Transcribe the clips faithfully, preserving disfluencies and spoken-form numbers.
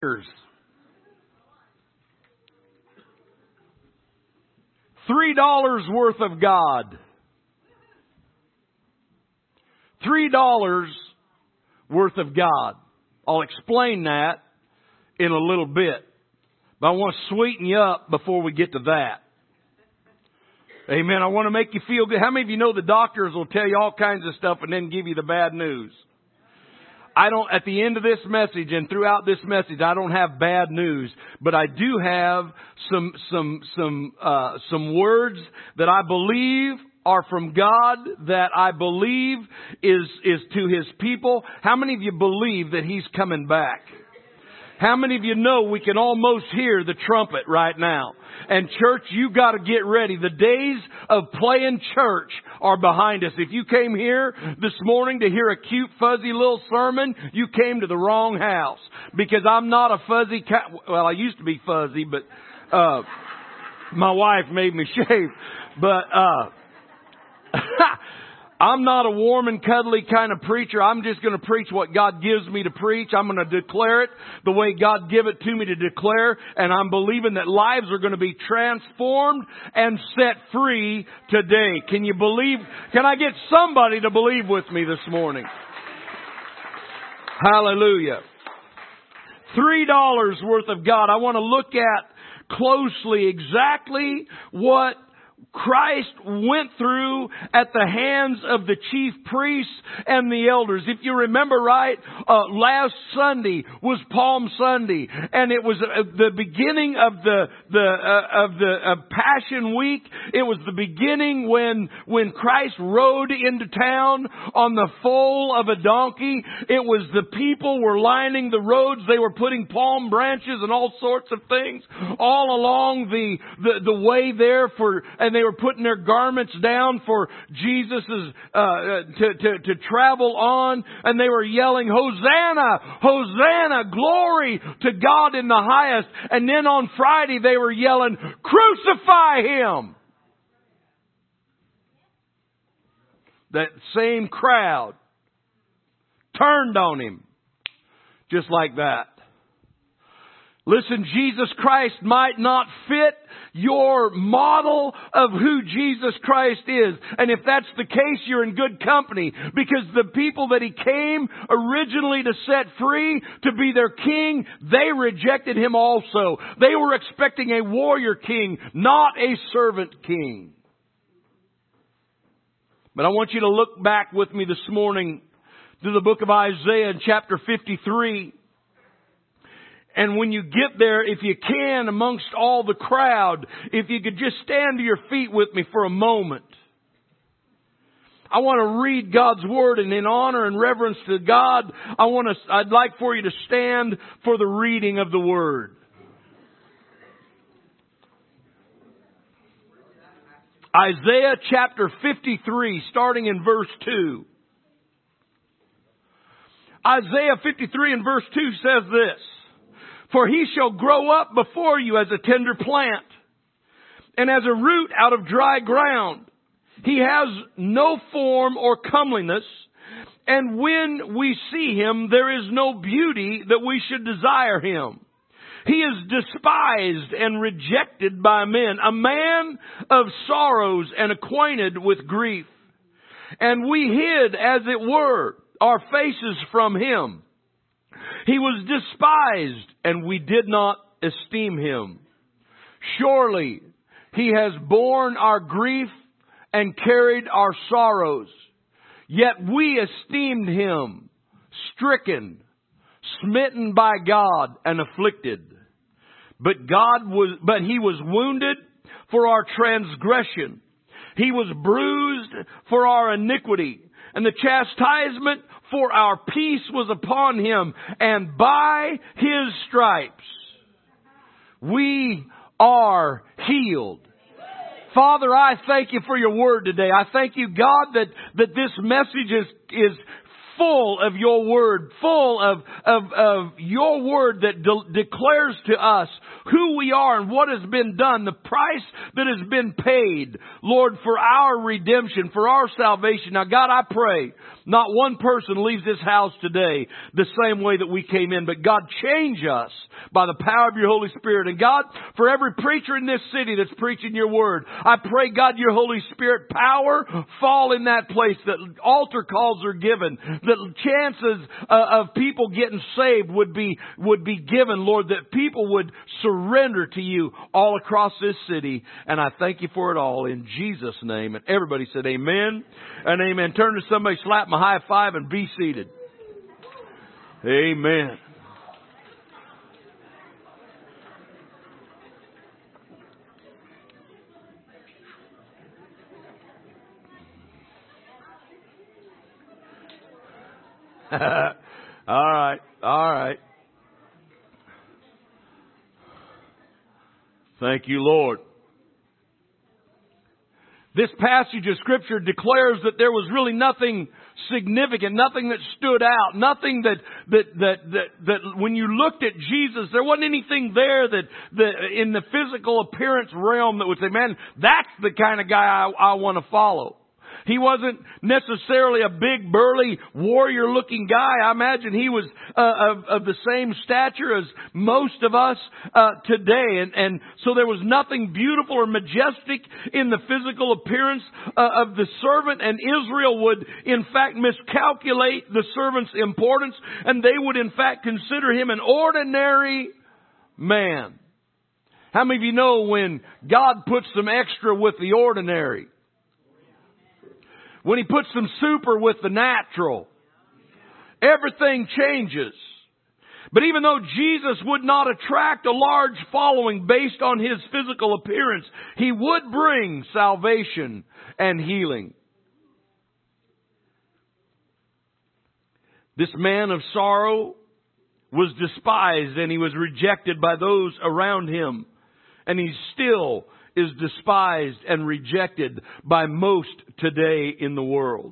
Three dollars worth of God. Three dollars worth of God. I'll explain that in a little bit. But I want to sweeten you up before we get to that. Amen. I want to make you feel good. How many of you know the doctors will tell you all kinds of stuff and then give you the bad news? I don't, at the end of this message and throughout this message, I don't have bad news, but I do have some, some, some, uh, some words that I believe are from God, that I believe is, is to His people. How many of you believe that He's coming back? How many of you know we can almost hear the trumpet right now? And church, you got to get ready. The days of playing church are behind us. If you came here this morning to hear a cute, fuzzy little sermon, you came to the wrong house. Because I'm not a fuzzy cat. Well, I used to be fuzzy, but uh, my wife made me shave. But uh, I'm not a warm and cuddly kind of preacher. I'm just going to preach what God gives me to preach. I'm going to declare it the way God gave it to me to declare. And I'm believing that lives are going to be transformed and set free today. Can you believe? Can I get somebody to believe with me this morning? Hallelujah. Three dollars worth of God. I want to look at closely exactly what Christ went through at the hands of the chief priests and the elders. If you remember right, uh, last Sunday was Palm Sunday, and it was uh, the beginning of the the uh, of the uh, Passion Week. It was the beginning when when Christ rode into town on the foal of a donkey. It was the people were lining the roads. They were putting palm branches and all sorts of things all along the the, the way there for. And they were putting their garments down for Jesus's uh, to, to to travel on, and they were yelling, "Hosanna! Hosanna! Glory to God in the highest!" And then on Friday they were yelling, "Crucify Him!" That same crowd turned on Him, just like that. Listen, Jesus Christ might not fit your model of who Jesus Christ is. And if that's the case, you're in good company. Because the people that He came originally to set free, to be their king, they rejected Him also. They were expecting a warrior king, not a servant king. But I want you to look back with me this morning to the book of Isaiah in chapter fifty-three. And when you get there, if you can, amongst all the crowd, if you could just stand to your feet with me for a moment. I want to read God's Word, and in honor and reverence to God, I want to, I'd like for you to stand for the reading of the Word. Isaiah chapter fifty-three, starting in verse two. Isaiah fifty-three and verse two says this: "For he shall grow up before you as a tender plant, and as a root out of dry ground. He has no form or comeliness, and when we see him, there is no beauty that we should desire him. He is despised and rejected by men, a man of sorrows and acquainted with grief. And we hid, as it were, our faces from him. He was despised, and we did not esteem him. Surely he has borne our grief and carried our sorrows. Yet we esteemed him stricken, smitten by God, and afflicted. But God was, but he was wounded for our transgression. He was bruised for our iniquity, and the chastisement for our peace was upon him, and by his stripes we are healed. Father, I thank you for your word today. I thank you, God, that, that this message is, is full of your word, full of, of, of your word that de- declares to us who we are and what has been done, the price that has been paid, Lord, for our redemption, for our salvation. Now, God, I pray not one person leaves this house today the same way that we came in, but God, change us by the power of your Holy Spirit. And God, for every preacher in this city that's preaching your word, I pray, God, your Holy Spirit power fall in that place, that altar calls are given, that chances uh, of people getting saved would be, would be given, Lord, that people would surrender to you all across this city. And I thank you for it all in Jesus' name. And everybody said amen and amen. Turn to somebody, slap them a high five, and be seated. Amen. All right. All right. Thank you, Lord. This passage of Scripture declares that there was really nothing significant, nothing that stood out, nothing that, that, that, that, that when you looked at Jesus, there wasn't anything there that, that in the physical appearance realm that would say, man, that's the kind of guy I, I want to follow. He wasn't necessarily a big, burly, warrior-looking guy. I imagine he was uh, of, of the same stature as most of us uh, today. And, and so there was nothing beautiful or majestic in the physical appearance uh, of the servant. And Israel would, in fact, miscalculate the servant's importance. And they would, in fact, consider him an ordinary man. How many of you know when God puts some extra with the ordinary? When He puts some super with the natural, everything changes. But even though Jesus would not attract a large following based on His physical appearance, He would bring salvation and healing. This man of sorrow was despised and he was rejected by those around him. And he still is despised and rejected by most today in the world.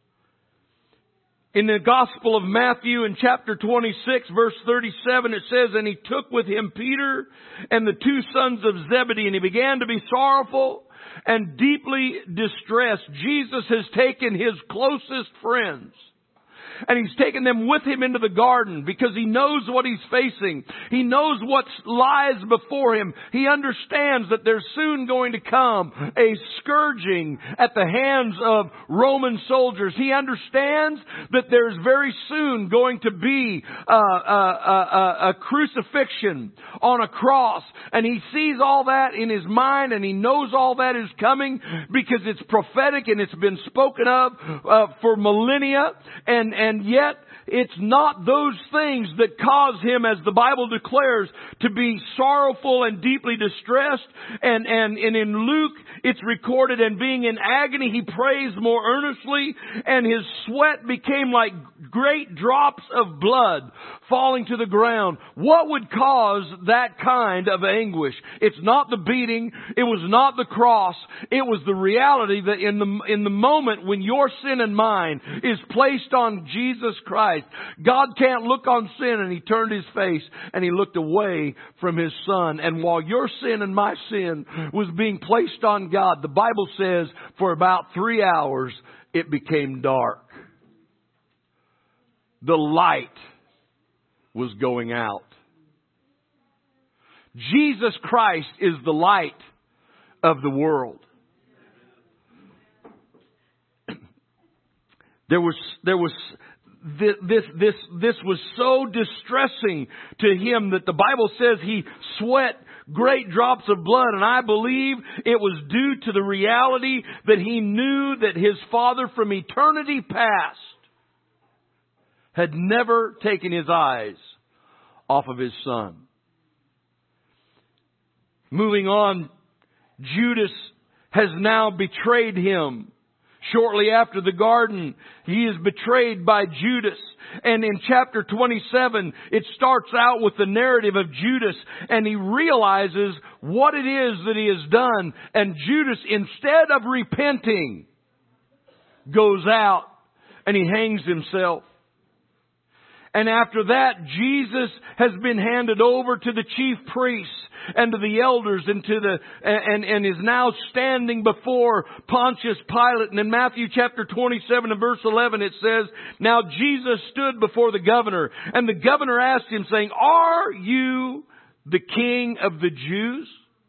In the Gospel of Matthew in chapter twenty-six verse thirty-seven it says, and he took with him Peter and the two sons of Zebedee, and he began to be sorrowful and deeply distressed. Jesus has taken his closest friends, and He's taken them with Him into the garden because He knows what He's facing. He knows what lies before Him. He understands that there's soon going to come a scourging at the hands of Roman soldiers. He understands that there's very soon going to be a, a, a, a crucifixion on a cross. And He sees all that in His mind, and He knows all that is coming because it's prophetic and it's been spoken of uh, for millennia. And, and And yet, it's not those things that cause him, as the Bible declares, to be sorrowful and deeply distressed. And, and, and in Luke, it's recorded, and being in agony, he prays more earnestly, and his sweat became like great drops of blood falling to the ground. What would cause that kind of anguish? It's not the beating. It was not the cross. It was the reality that in the, in the moment when your sin and mine is placed on Jesus Christ, God can't look on sin, and He turned His face and He looked away from His Son. And while your sin and my sin was being placed on God, the Bible says for about three hours it became dark. The light was going out. Jesus Christ is the light of the world. There was, there was, This, this, this, this was so distressing to him that the Bible says he sweat great drops of blood. And I believe it was due to the reality that he knew that his Father from eternity past had never taken His eyes off of His Son. Moving on, Judas has now betrayed Him. Shortly after the garden, he is betrayed by Judas. And in chapter twenty-seven, it starts out with the narrative of Judas, and he realizes what it is that he has done. And Judas, instead of repenting, goes out and he hangs himself. And after that, Jesus has been handed over to the chief priests and to the elders and to the, and, and is now standing before Pontius Pilate. And in Matthew chapter twenty-seven and verse eleven it says, "Now Jesus stood before the governor, and the governor asked him, saying, 'Are you the king of the Jews?'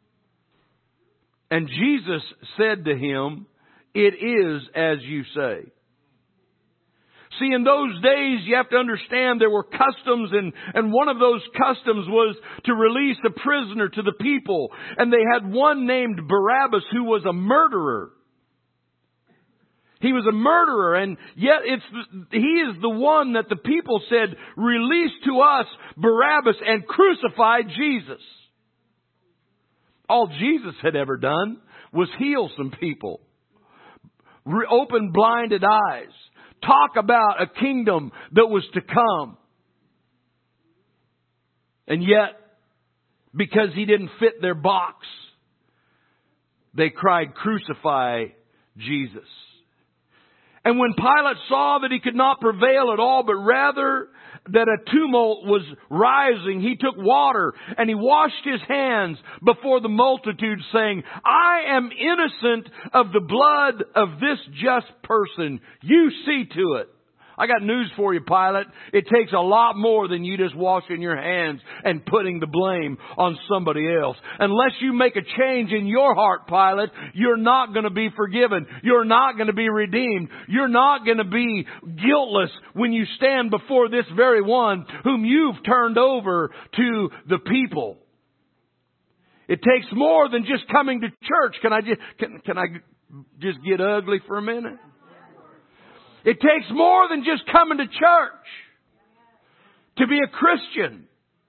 And Jesus said to him, 'It is as you say.'" See, in those days, you have to understand there were customs, and, and one of those customs was to release a prisoner to the people. And they had one named Barabbas who was a murderer. He was a murderer, and yet it's he is the one that the people said, "Release to us Barabbas and crucify Jesus." All Jesus had ever done was heal some people, Re- open blinded eyes, talk about a kingdom that was to come. And yet, because he didn't fit their box, they cried, "Crucify Jesus." And when Pilate saw that he could not prevail at all, but rather that a tumult was rising, he took water and he washed his hands before the multitude, saying, "I am innocent of the blood of this just person. You see to it." I got news for you, Pilate. It takes a lot more than you just washing your hands and putting the blame on somebody else. Unless you make a change in your heart, Pilate, you're not going to be forgiven. You're not going to be redeemed. You're not going to be guiltless when you stand before this very one whom you've turned over to the people. It takes more than just coming to church. Can I just, can, can I just get ugly for a minute? It takes more than just coming to church to be a Christian.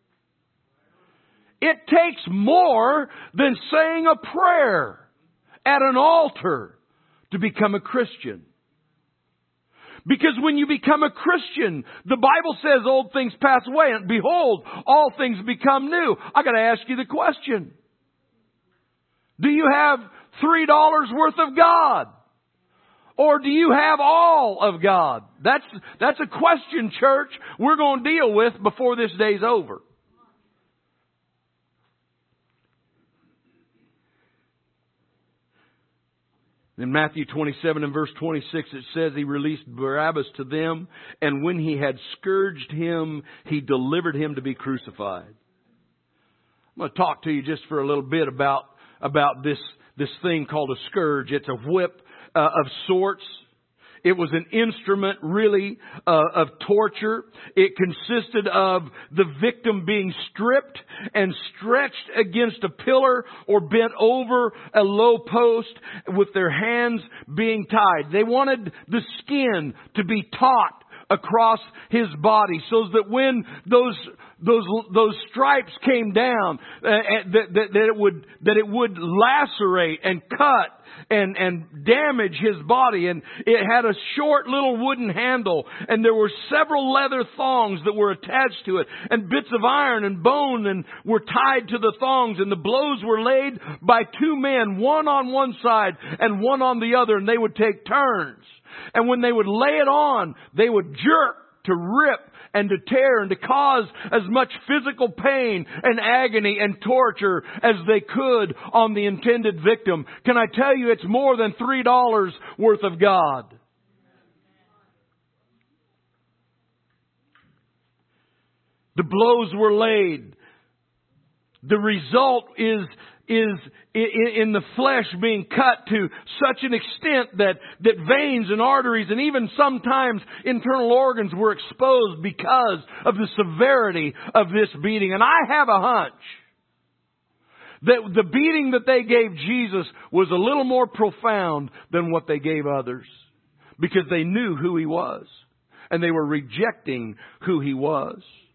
It takes more than saying a prayer at an altar to become a Christian. Because when you become a Christian, the Bible says old things pass away, and behold, all things become new. I got to ask you the question. Do you have three dollars worth of God? Or do you have all of God? That's, that's a question, church, we're going to deal with before this day's over. In Matthew twenty-seven and verse twenty-six, it says he released Barabbas to them, and when he had scourged him, he delivered him to be crucified. I'm going to talk to you just for a little bit about, about this, this thing called a scourge. It's a whip Uh, of sorts. It was an instrument really uh, of torture. It consisted of the victim being stripped and stretched against a pillar or bent over a low post with their hands being tied. They wanted the skin to be taut across his body so that when those those those stripes came down, uh, that, that, that it would that it would lacerate and cut and and damage his body. And it had a short little wooden handle, and there were several leather thongs that were attached to it, and bits of iron and bone and were tied to the thongs, and the blows were laid by two men, one on one side and one on the other, and they would take turns. And when they would lay it on, they would jerk to rip and to tear and to cause as much physical pain and agony and torture as they could on the intended victim. Can I tell you, it's more than three dollars worth of God. The blows were laid. The result is is in the flesh being cut to such an extent that, that veins and arteries and even sometimes internal organs were exposed because of the severity of this beating. And I have a hunch that the beating that they gave Jesus was a little more profound than what they gave others, because they knew who He was and they were rejecting who He was.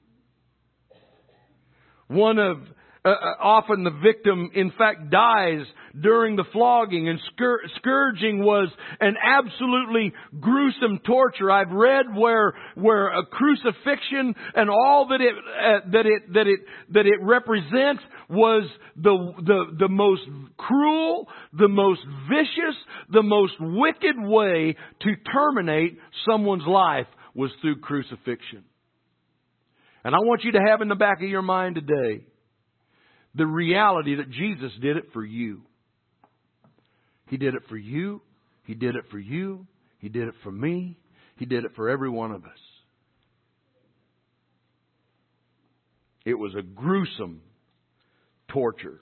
One of Uh, often the victim, in fact, dies during the flogging, and scur- scourging was an absolutely gruesome torture. I've read where where a crucifixion and all that it uh, that it that it that it represents was the the the most cruel, the most vicious, the most wicked way to terminate someone's life was through crucifixion. And I want you to have in the back of your mind today the reality that Jesus did it for you. He did it for you. He did it for you. He did it for me. He did it for every one of us. It was a gruesome torture.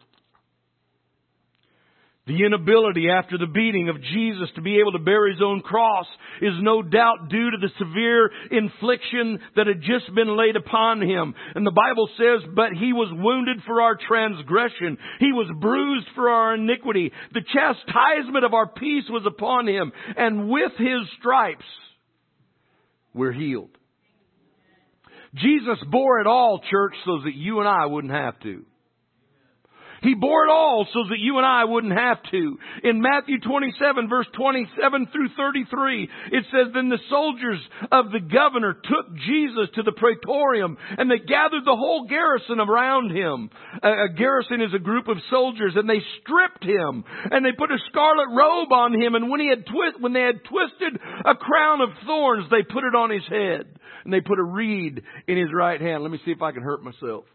The inability after the beating of Jesus to be able to bear His own cross is no doubt due to the severe infliction that had just been laid upon Him. And the Bible says, but He was wounded for our transgression. He was bruised for our iniquity. The chastisement of our peace was upon Him. And with His stripes, we're healed. Jesus bore it all, church, so that you and I wouldn't have to. He bore it all so that you and I wouldn't have to. In Matthew twenty-seven, verse twenty-seven through thirty-three, it says, then the soldiers of the governor took Jesus to the praetorium, and they gathered the whole garrison around Him. A, a garrison is a group of soldiers, and they stripped Him, and they put a scarlet robe on Him, and when he had twi- when they had twisted a crown of thorns, they put it on His head, and they put a reed in His right hand. Let me see if I can hurt myself.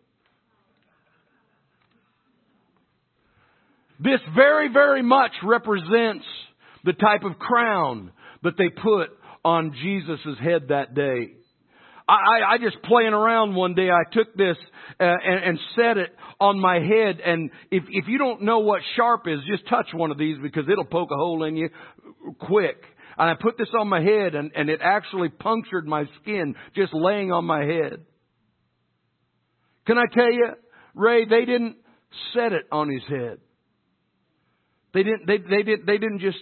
This very, very much represents the type of crown that they put on Jesus' head that day. I, I, I just playing around one day, I took this uh, and, and set it on my head. And if, if you don't know what sharp is, just touch one of these because it'll poke a hole in you quick. And I put this on my head and, and it actually punctured my skin just laying on my head. Can I tell you, Ray, they didn't set it on His head. They didn't, they, they did, they didn't just,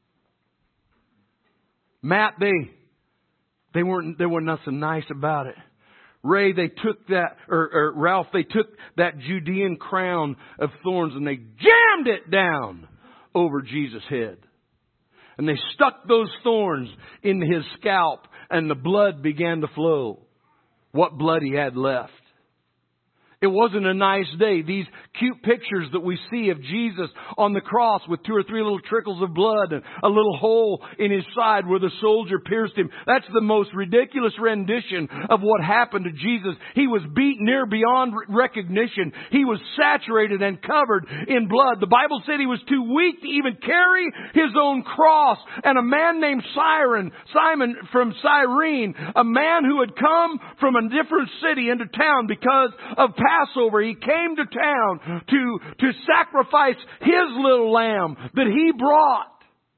Matt, they, they weren't, there was nothing nice about it. Ray, they took that, or, or Ralph, they took that Judean crown of thorns and they jammed it down over Jesus' head. And they stuck those thorns in His scalp and the blood began to flow. What blood He had left. It wasn't a nice day. These cute pictures that we see of Jesus on the cross with two or three little trickles of blood and a little hole in His side where the soldier pierced Him. That's the most ridiculous rendition of what happened to Jesus. He was beaten near beyond recognition. He was saturated and covered in blood. The Bible said He was too weak to even carry His own cross. And a man named Siren, Simon from Cyrene, a man who had come from a different city into town because of Passover, he came to town to, to sacrifice his little lamb that he brought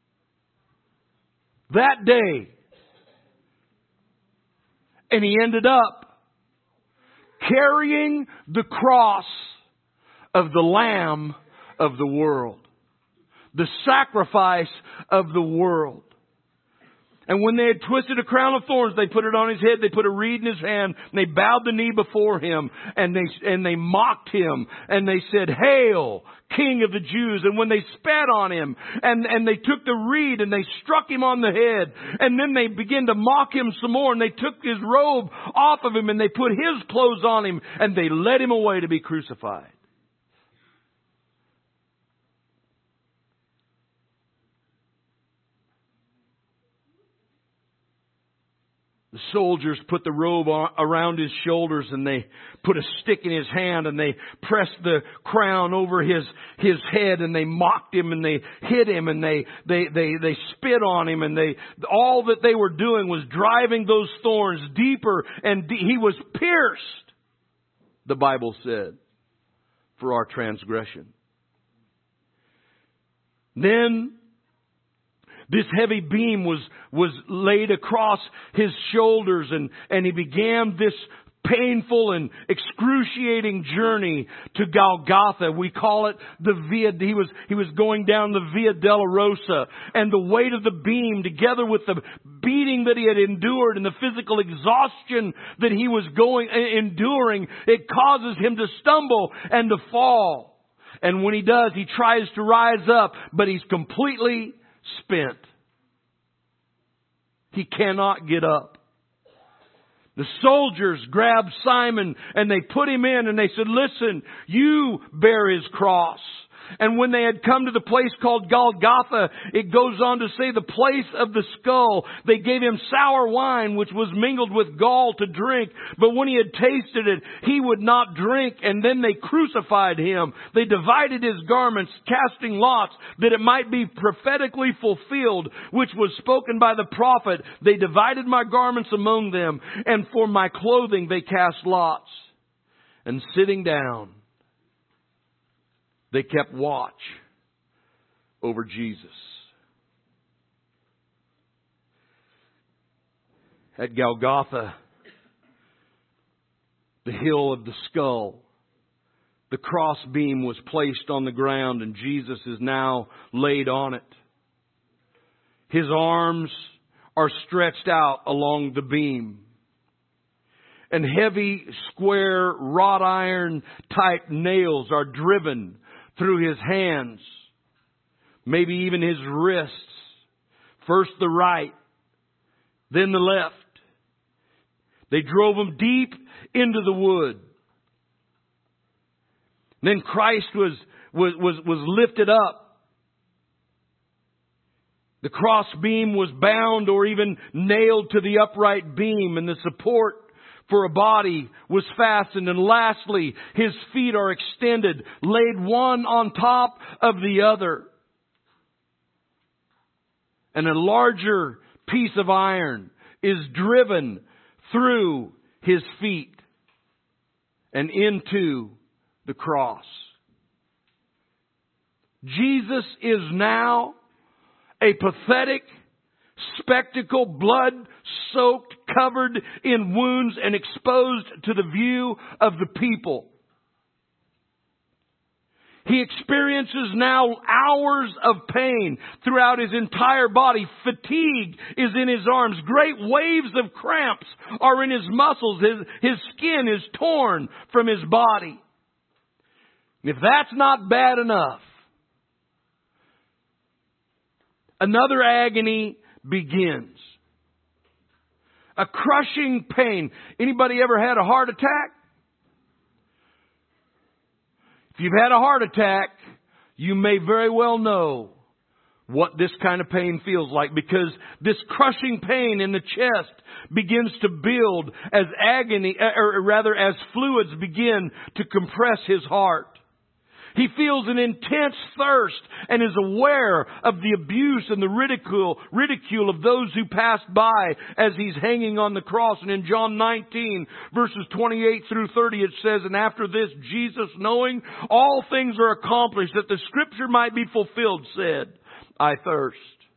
that day. And he ended up carrying the cross of the Lamb of the world. The sacrifice of the world. And when they had twisted a crown of thorns, they put it on His head. They put a reed in His hand. And they bowed the knee before Him. And they, and they mocked Him. And they said, "Hail, King of the Jews." And when they spat on Him, and, and they took the reed and they struck Him on the head. And then they began to mock Him some more. And they took His robe off of Him and they put His clothes on Him. And they led Him away to be crucified. The soldiers put the robe around His shoulders and they put a stick in His hand and they pressed the crown over His, his head and they mocked Him and they hit Him and they, they, they, they spit on Him and they, all that they were doing was driving those thorns deeper and de- He was pierced, the Bible said, for our transgression. Then this heavy beam was, was laid across His shoulders and, and He began this painful and excruciating journey to Golgotha. We call it the Via, he was, he was going down the Via Dolorosa, and the weight of the beam together with the beating that He had endured and the physical exhaustion that He was going, enduring, it causes Him to stumble and to fall. And when He does, He tries to rise up, but He's completely spent. He cannot get up. The soldiers grabbed Simon and they put him in and they said, "Listen, you bear his cross." And when they had come to the place called Golgotha, it goes on to say the place of the skull, they gave him sour wine, which was mingled with gall to drink. But when he had tasted it, he would not drink. And then they crucified him. They divided his garments, casting lots, that it might be prophetically fulfilled, which was spoken by the prophet. They divided my garments among them, and for my clothing they cast lots. And sitting down, they kept watch over Jesus. At Golgotha, the hill of the skull, the crossbeam was placed on the ground, and Jesus is now laid on it. His arms are stretched out along the beam. And heavy, square, wrought iron type nails are driven through his hands, maybe even his wrists. First the right, then the left. They drove him deep into the wood. Then Christ was, was, was, was lifted up. The cross beam was bound or even nailed to the upright beam, and the support for a body was fastened. And lastly, his feet are extended, laid one on top of the other. And a larger piece of iron is driven through his feet and into the cross. Jesus is now a pathetic spectacle, blood-soaked, covered in wounds, and exposed to the view of the people. He experiences now hours of pain throughout his entire body. Fatigue is in his arms. Great waves of cramps are in his muscles. His, his skin is torn from his body. If that's not bad enough, another agony begins. A crushing pain. Anybody ever had a heart attack? If you've had a heart attack, you may very well know what this kind of pain feels like, because this crushing pain in the chest begins to build as agony, or rather as fluids begin to compress his heart. He feels an intense thirst and is aware of the abuse and the ridicule, ridicule of those who passed by as he's hanging on the cross. And in John nineteen, verses twenty-eight through thirty, it says, "And after this, Jesus, knowing all things are accomplished, that the scripture might be fulfilled, said, I thirst.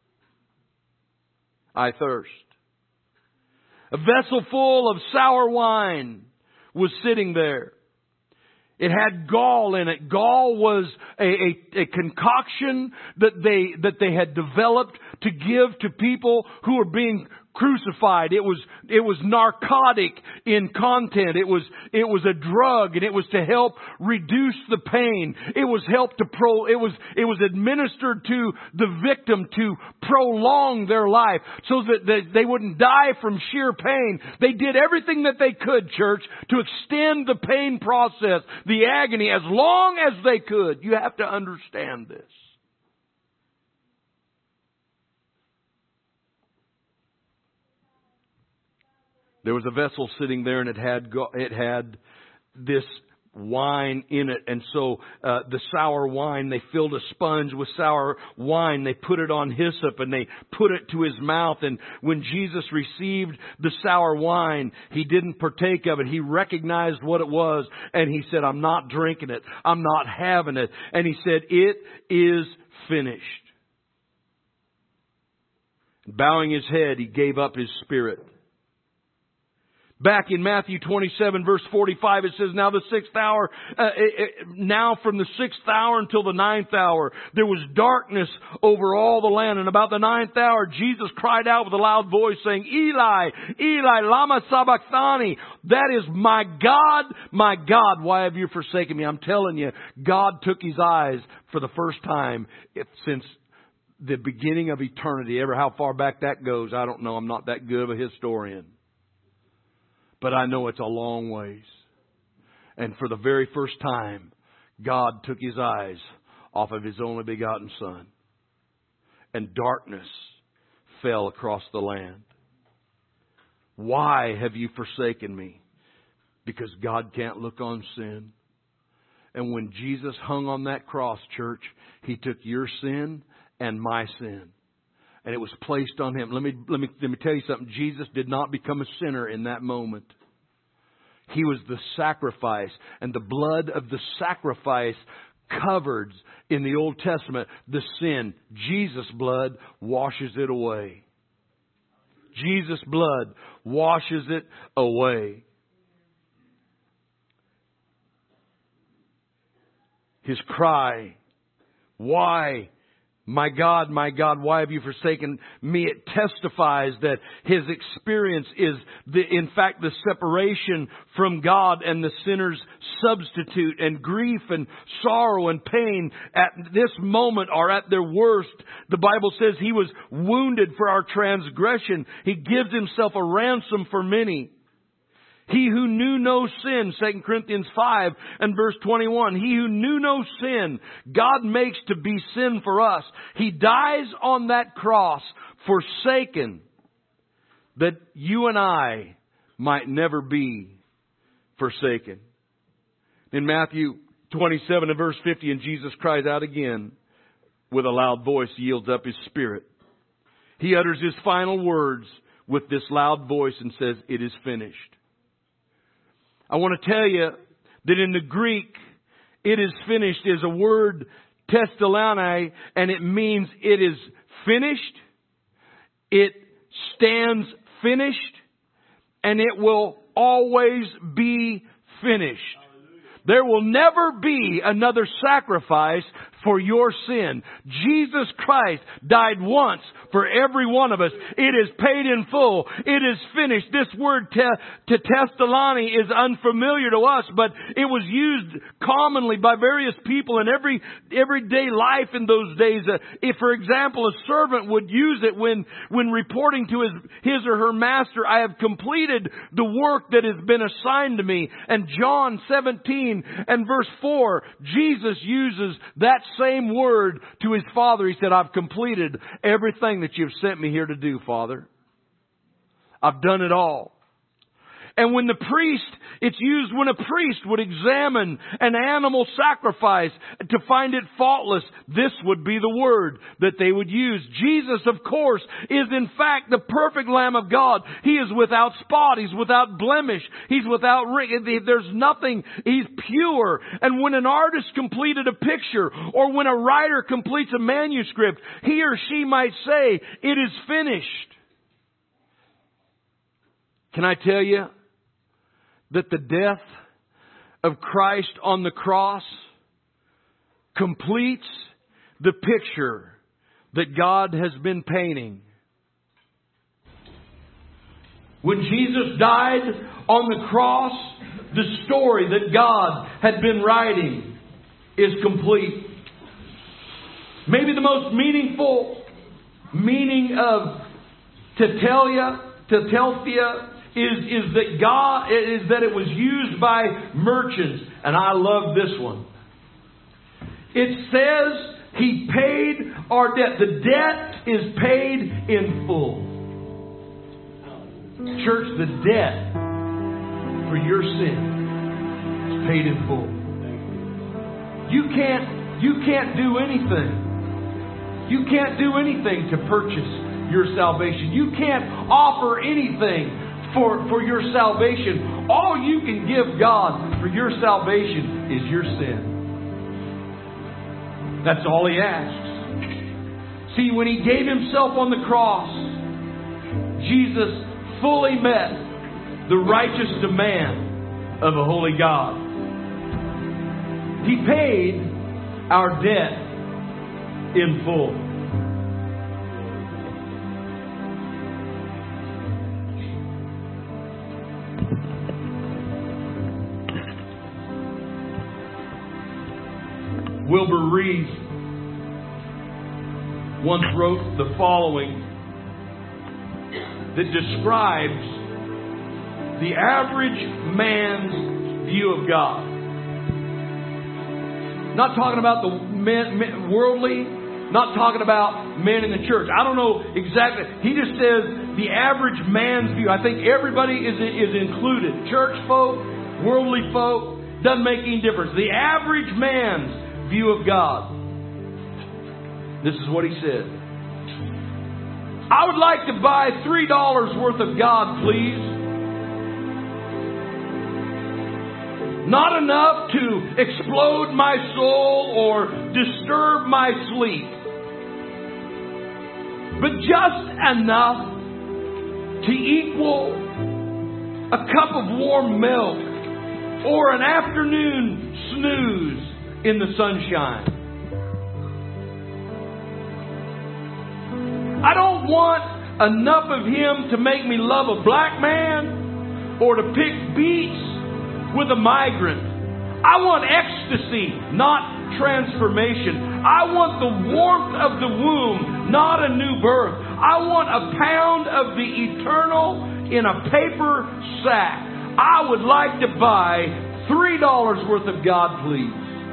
I thirst." A vessel full of sour wine was sitting there. It had gall in it. Gall was a, a, a concoction that they, that they had developed to give to people who were being crucified. It was, it was narcotic in content. It was, it was a drug, and it was to help reduce the pain. It was help to pro, it was, it was administered to the victim to prolong their life so that they, they wouldn't die from sheer pain. They did everything that they could, church, to extend the pain process, the agony, as long as they could. You have to understand this. There was a vessel sitting there, and it had go, it had this wine in it. And so uh, the sour wine, they filled a sponge with sour wine. They put it on hyssop, and they put it to his mouth. And when Jesus received the sour wine, he didn't partake of it. He recognized what it was, and he said, "I'm not drinking it. I'm not having it." And he said, "It is finished." Bowing his head, he gave up his spirit. Back in Matthew twenty-seven, verse forty-five, it says, "Now the sixth hour, uh, now from the sixth hour until the ninth hour, there was darkness over all the land. And about the ninth hour, Jesus cried out with a loud voice, saying, Eli, Eli, lama sabachthani." That is, "My God, my God, why have you forsaken me?" I'm telling you, God took his eyes for the first time since the beginning of eternity. Ever how far back that goes, I don't know. I'm not that good of a historian. But I know it's a long ways. And for the very first time, God took his eyes off of His only begotten Son. And darkness fell across the land. Why have you forsaken me? Because God can't look on sin. And when Jesus hung on that cross, church, He took your sin and my sin. And it was placed on Him. Let me, let me, let me tell you something. Jesus did not become a sinner in that moment. He was the sacrifice. And the blood of the sacrifice covered in the Old Testament the sin. Jesus' blood washes it away. Jesus' blood washes it away. His cry, why, my God, my God, why have you forsaken me? It testifies that His experience is, the, in fact, the separation from God and the sinner's substitute. And grief and sorrow and pain at this moment are at their worst. The Bible says He was wounded for our transgression. He gives Himself a ransom for many. He who knew no sin, Second Corinthians five and verse twenty-one. He who knew no sin, God makes to be sin for us. He dies on that cross, forsaken, that you and I might never be forsaken. In Matthew twenty-seven and verse fifty, and Jesus cries out again with a loud voice, yields up His spirit. He utters His final words with this loud voice and says, it is finished. I want to tell you that in the Greek, it is finished is a word testalani, and it means it is finished, it stands finished, and it will always be finished. There will never be another sacrifice for your sin. Jesus Christ died once for every one of us. It is paid in full. It is finished. This word te- testalani is unfamiliar to us, but it was used commonly by various people in every everyday life in those days. Uh, if, for example, a servant would use it when, when reporting to his, his or her master, I have completed the work that has been assigned to me. And John seventeen and verse four, Jesus uses that same word to His Father. He said, I've completed everything that you've sent me here to do, Father. I've done it all. And when the priest, it's used when a priest would examine an animal sacrifice to find it faultless. This would be the word that they would use. Jesus, of course, is in fact the perfect Lamb of God. He is without spot. He's without blemish. He's without ring. There's nothing. He's pure. And when an artist completed a picture, or when a writer completes a manuscript, he or she might say, it is finished. Can I tell you that the death of Christ on the cross completes the picture that God has been painting? When Jesus died on the cross, the story that God had been writing is complete. Maybe the most meaningful meaning of Tetelia, Tetelthea, Is, is that God, is that it was used by merchants. And I love this one. It says He paid our debt. The debt is paid in full. Church, the debt for your sin is paid in full. You can't, you can't do anything. You can't do anything to purchase your salvation. You can't offer anything For, for your salvation. All you can give God for your salvation is your sin. That's all He asks. See, when He gave Himself on the cross, Jesus fully met the righteous demand of a holy God. He paid our debt in full. Wilbur Reed once wrote the following that describes the average man's view of God. Not talking about the men, men worldly, not talking about men in the church. I don't know exactly. He just says the average man's view. I think everybody is, is included. Church folk, worldly folk, doesn't make any difference. The average man's view of God. This is what he said. I would like to buy three dollars worth of God, please. Not enough to explode my soul or disturb my sleep, but just enough to equal a cup of warm milk or an afternoon snooze in the sunshine. I don't want enough of Him to make me love a black man or to pick beets with a migrant. I want ecstasy, not transformation. I want the warmth of the womb, not a new birth. I want a pound of the eternal in a paper sack. I would like to buy three dollars worth of God, please.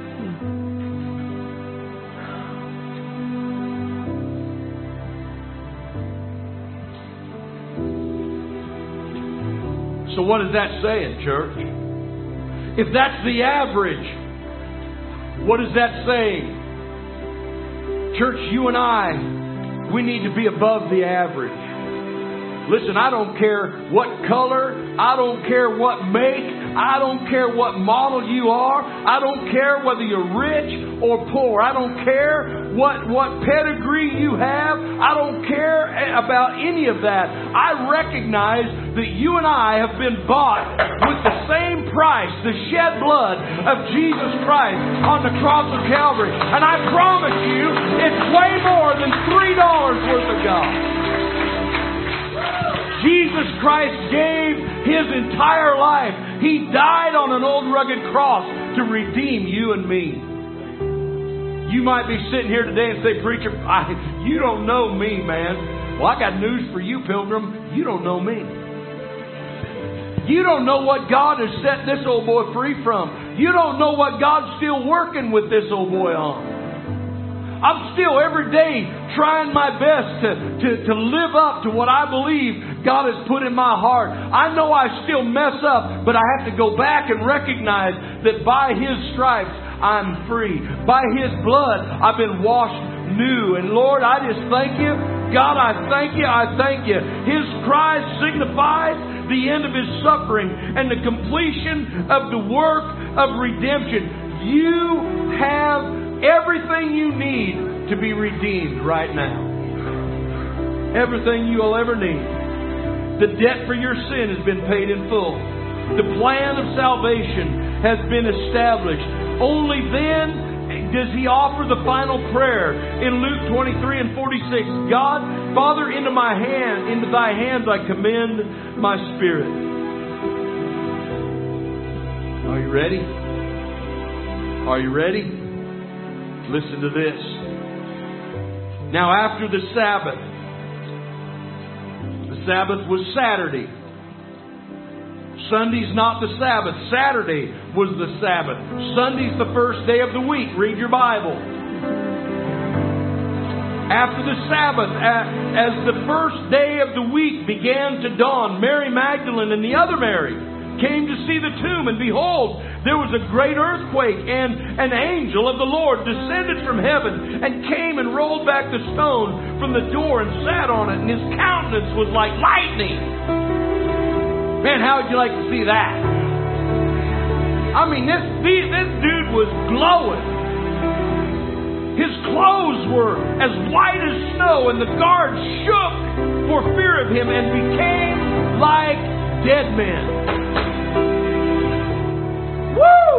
So what is that saying, church? If that's the average, what is that saying? Church, you and I, we need to be above the average. Listen, I don't care what color, I don't care what make, I don't care what model you are, I don't care whether you're rich or poor, I don't care what, what pedigree you have, I don't care about any of that. I recognize that you and I have been bought with the same price, the shed blood of Jesus Christ on the cross of Calvary. And I promise you, it's way more than three dollars worth of God. Jesus Christ gave His entire life. He died on an old rugged cross to redeem you and me. You might be sitting here today and say, preacher, I, you don't know me, man. Well, I got news for you, pilgrim. You don't know me. You don't know what God has set this old boy free from. You don't know what God's still working with this old boy on. I'm still every day trying my best to, to, to live up to what I believe God has put in my heart. I know I still mess up, but I have to go back and recognize that by His stripes I'm free. By His blood I've been washed new. And Lord, I just thank You. God, I thank You. I thank You. His Christ signifies the end of His suffering and the completion of the work of redemption. You have everything you need to be redeemed right now. Everything you'll ever need. The debt for your sin has been paid in full. The plan of salvation has been established. Only then does He offer the final prayer in Luke twenty-three and forty-six. God, Father, into my hand, into Thy hands I commend my spirit. Are you ready? Are you ready? Listen to this. Now after the Sabbath, the Sabbath was Saturday. Sunday's not the Sabbath. Saturday was the Sabbath. Sunday's the first day of the week. Read your Bible. After the Sabbath, as the first day of the week began to dawn, Mary Magdalene and the other Mary came to see the tomb, and behold, there was a great earthquake, and an angel of the Lord descended from heaven and came and rolled back the stone from the door and sat on it, and His countenance was like lightning. Man, how would you like to see that? I mean, this, this dude was glowing. His clothes were as white as snow, and the guards shook for fear of Him and became like dead men. Woo!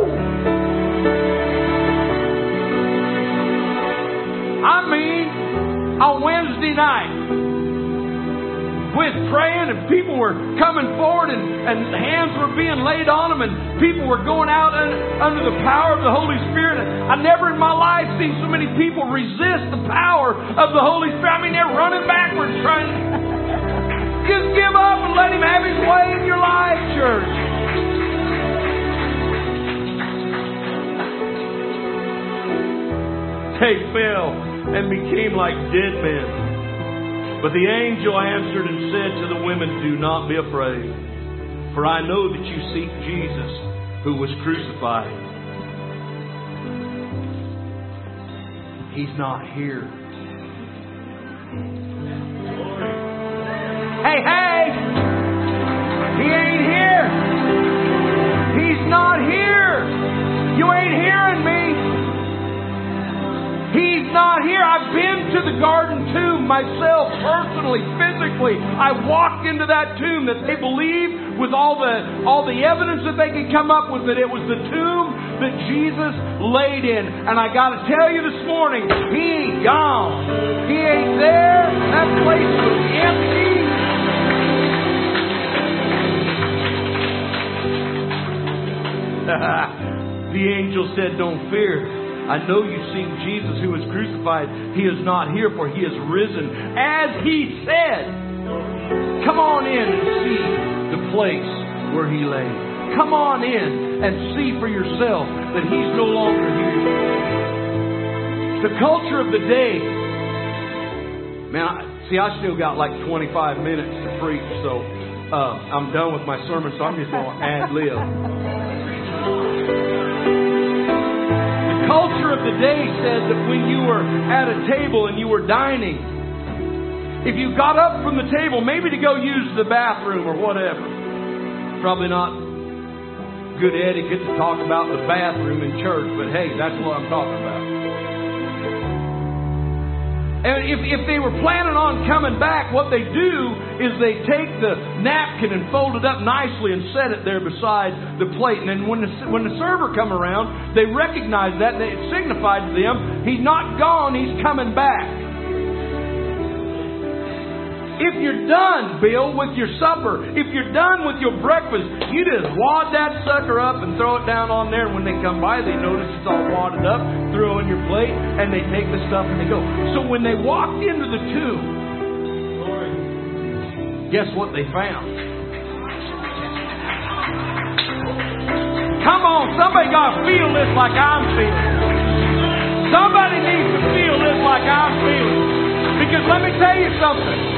I mean, on Wednesday night, with praying and people were coming forward and, and hands were being laid on them and people were going out un, under the power of the Holy Spirit. I never in my life seen so many people resist the power of the Holy Spirit. I mean, they're running backwards trying to just give up and let Him have His way in your life, church. they fell and became like dead men. But the angel answered and said to the women, do not be afraid, for I know that you seek Jesus who was crucified. He's not here. Hey, hey! He ain't here! He's not here! You ain't hearing me! He's not here. I've been to the garden tomb myself, personally, physically. I walked into that tomb that they believe, with all the all the evidence that they could come up with, that it was the tomb that Jesus laid in. And I got to tell you this morning, He ain't gone. He ain't there. That place was empty. The angel said, don't fear. I know you seek Jesus who was crucified. He is not here, for He is risen, as He said. Come on in and see the place where He lay. Come on in and see for yourself that He's no longer here. The culture of the day. Man, I, see, I still got like twenty-five minutes to preach, so uh, I'm done with my sermon, so I'm just going to ad-lib. The culture of the day said that when you were at a table and you were dining, if you got up from the table, maybe to go use the bathroom or whatever, probably not good etiquette to talk about the bathroom in church, but hey, that's what I'm talking about. And if, if they were planning on coming back, what they do is they take the napkin and fold it up nicely and set it there beside the plate. And then when the, when the server come around, they recognize that, and it signified to them, he's not gone, he's coming back. If you're done, Bill, with your supper, if you're done with your breakfast, you just wad that sucker up and throw it down on there. And when they come by, they notice it's all wadded up, throw it in your plate, and they take the stuff and they go. So when they walked into the tomb, guess what they found? Come on, somebody got to feel this like I'm feeling. Somebody needs to feel this like I'm feeling. Because let me tell you something.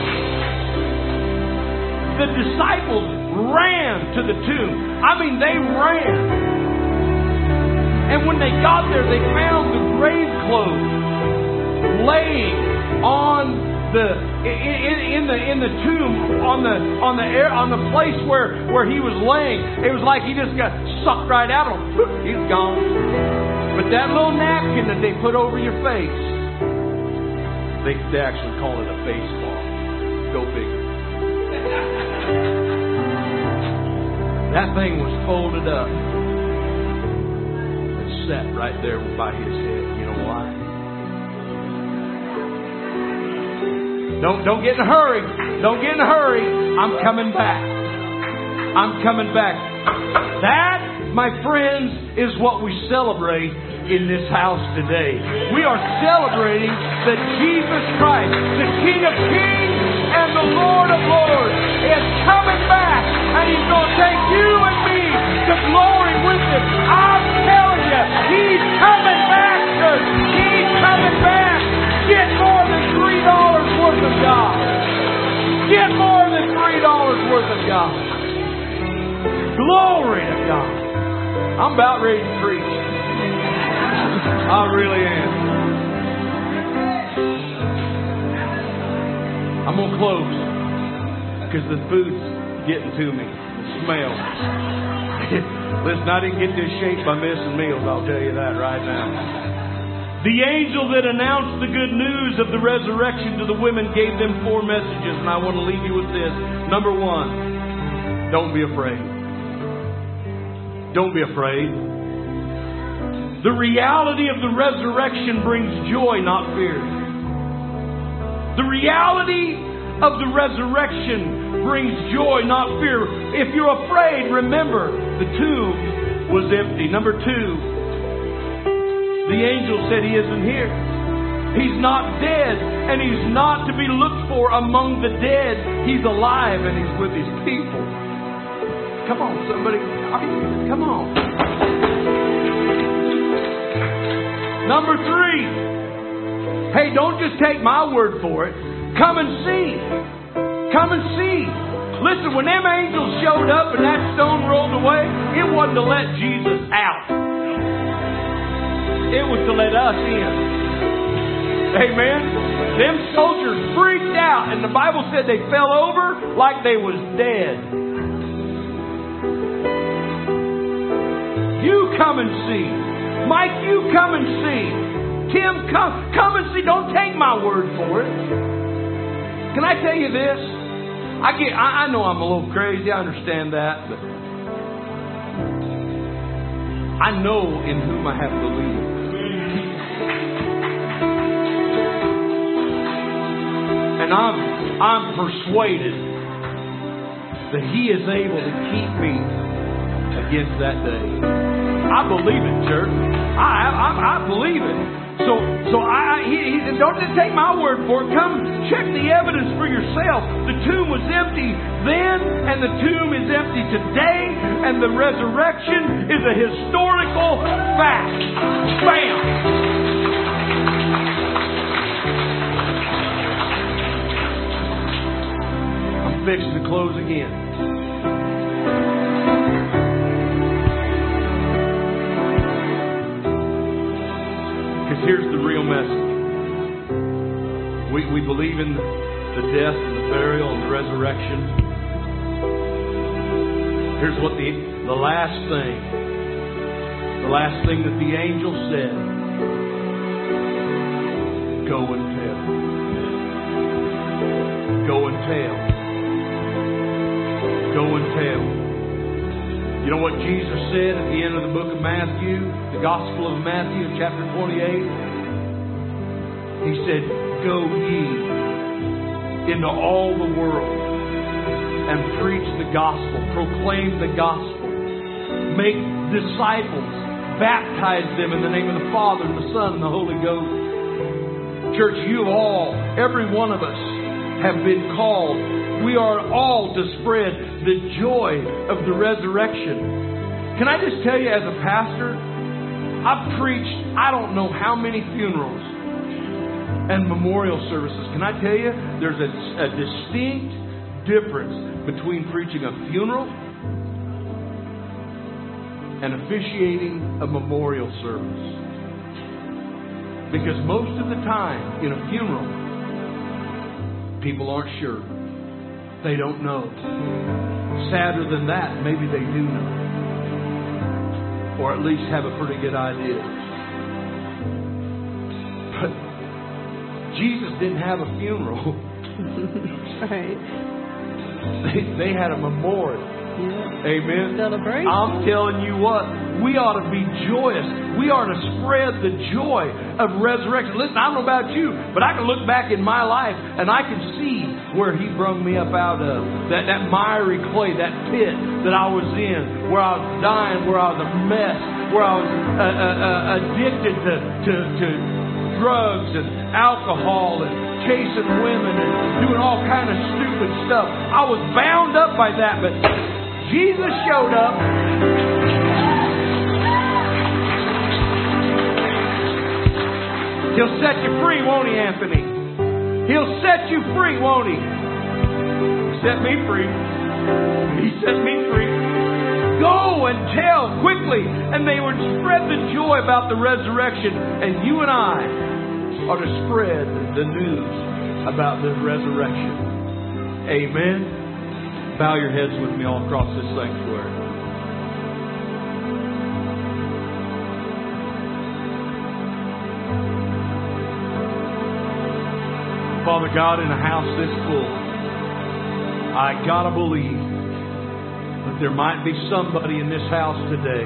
The disciples ran to the tomb. I mean, they ran. And when they got there, they found the grave clothes laying on the in, in the in the tomb, on the on the air on the place where where he was laying. It was like he just got sucked right out of him. He's gone. But that little napkin that they put over your face, they they actually call it a face cloth. Go figure. That thing was folded up and set right there by his head. You know why? Don't don't get in a hurry. Don't get in a hurry. I'm coming back. I'm coming back. That, my friends, is what we celebrate in this house today. We are celebrating that Jesus Christ, the King of Kings and the Lord of Lords, is coming back, and He's going to take you and me to glory with Him. I'm telling you, He's coming back, church. He's coming back. Get more than three dollars worth of God. Get more than three dollars worth of God. Glory to God. I'm about ready to preach. I really am. I'm going to close because the food's getting to me. The smell. Listen, I didn't get this shape by missing meals. I'll tell you that right now. The angel that announced the good news of the resurrection to the women gave them four messages, and I want to leave you with this. Number one, don't be afraid. Don't be afraid. The reality of the resurrection brings joy, not fear. The reality of the resurrection brings joy, not fear. If you're afraid, remember, the tomb was empty. Number two, the angel said He isn't here. He's not dead, and He's not to be looked for among the dead. He's alive, and He's with His people. Come on, somebody. Come on. Number three, Hey, don't just take my word for it. Come and see. Come and see. Listen, when them angels showed up and that stone rolled away, it wasn't to let Jesus out. It was to let us in. Amen. Them soldiers freaked out, and the Bible said they fell over like they was dead. You come and see. Mike, you come and see. Tim, come, come and see. Don't take my word for it. Can I tell you this? I get. I, I know I'm a little crazy. I understand that, but I know in whom I have believed. And I'm I'm persuaded that He is able to keep me against that day. I believe it, church. I I, I believe it. So so I he, he said, don't just take my word for it. Come check the evidence for yourself. The tomb was empty then, and the tomb is empty today, and the resurrection is a historical fact. Bam! Fixing to close again. Because here's the real message. We, we believe in the death and the burial and the resurrection. Here's what the, the last thing, the last thing that the angel said. Go and tell. Go and tell. Go and tell. You know what Jesus said at the end of the book of Matthew, the Gospel of Matthew, chapter twenty-eight? He said, go ye into all the world and preach the gospel, proclaim the gospel, make disciples, baptize them in the name of the Father and the Son and the Holy Ghost. Church, you all, every one of us, have been called. We are all to spread the joy of the resurrection. Can I just tell you, as a pastor, I've preached I don't know how many funerals and memorial services. Can I tell you, there's a, a distinct difference between preaching a funeral and officiating a memorial service. Because most of the time in a funeral, people aren't sure. They don't know. Sadder than that, maybe they do know. Or at least have a pretty good idea. But Jesus didn't have a funeral. Right. They, they had a memorial. Yeah. Amen. Celebration. I'm telling you what, we ought to be joyous. We ought to spread the joy of resurrection. Listen, I don't know about you, but I can look back in my life and I can see where He brought me up out of. That, that miry clay, that pit that I was in, where I was dying, where I was a mess, where I was uh, uh, uh, addicted to, to, to drugs and alcohol and chasing women and doing all kind of stupid stuff. I was bound up by that, but Jesus showed up. He'll set you free, won't He, Anthony? He'll set you free, won't He? He set me free. He set me free. Go and tell quickly. And they would spread the joy about the resurrection. And you and I are to spread the news about the resurrection. Amen. Bow your heads with me all across this sanctuary. Father God, in a house this full, I gotta believe that there might be somebody in this house today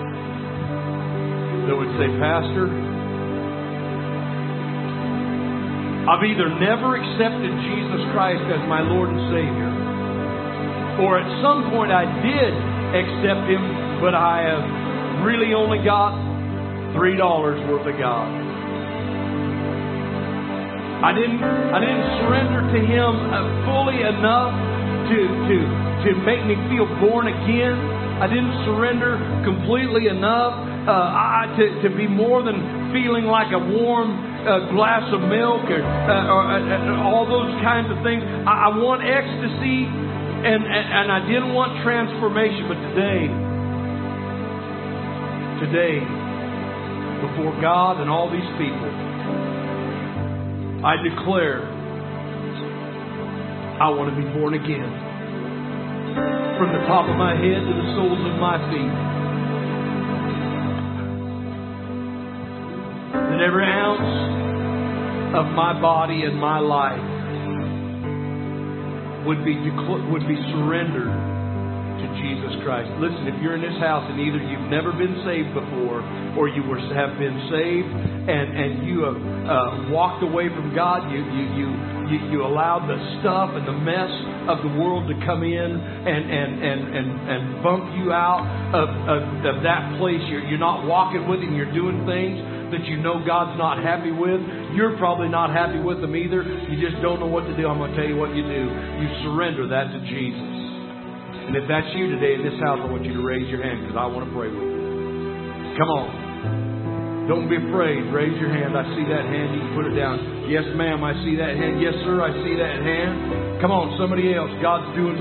that would say, Pastor, I've either never accepted Jesus Christ as my Lord and Savior, or at some point I did accept Him, but I have really only got three dollars worth of God. I didn't I didn't surrender to Him fully enough to, to, to make me feel born again. I didn't surrender completely enough uh, I, to, to be more than feeling like a warm a glass of milk or, uh, or uh, all those kinds of things. I, I want ecstasy, and, and, and I didn't want transformation. But today, today, before God and all these people, I declare I want to be born again. From the top of my head to the soles of my feet. That every ounce of my body and my life would be decl- would be surrendered to Jesus Christ. Listen, if you're in this house and either you've never been saved before, or you were have been saved and and you have uh, walked away from God, you you you you, you allowed the stuff and the mess of the world to come in and and and and, and bump you out of, of, of that place. You're you're not walking with Him. You're doing things that you know God's not happy with. You're probably not happy with them either. You just don't know what to do. I'm going to tell you what you do. You surrender that to Jesus. And if that's you today in this house, I want you to raise your hand because I want to pray with you. Come on. Don't be afraid. Raise your hand. I see that hand. You can put it down. Yes, ma'am. I see that hand. Yes, sir. I see that hand. Come on. Somebody else. God's doing